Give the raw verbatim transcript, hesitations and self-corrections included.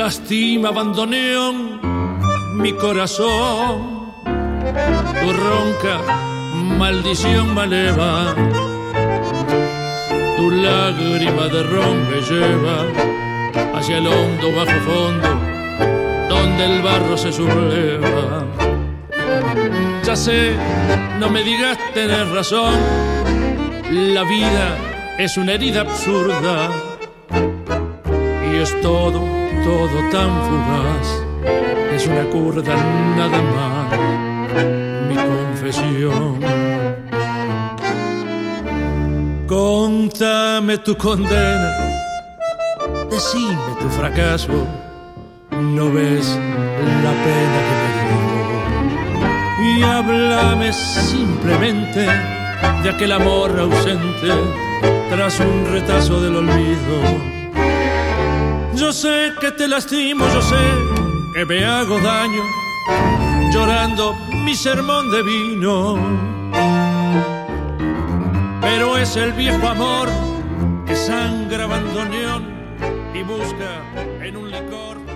lastima, bandoneón, mi corazón. Tu ronca maldición me eleva, tu lágrima de ron me lleva hacia el hondo bajo fondo, donde el barro se subleva. Ya sé, no me digas tenés razón, la vida es una herida absurda y es todo, todo tan fugaz, es una curda nada más, mi confesión. Contame tu condena, decime tu fracaso, no ves la pena que me dio. Y háblame simplemente de aquel amor ausente tras un retazo del olvido. Yo sé que te lastimo, yo sé que me hago daño, llorando mi sermón de vino. Pero es el viejo amor que sangra bandoneón y busca en un licor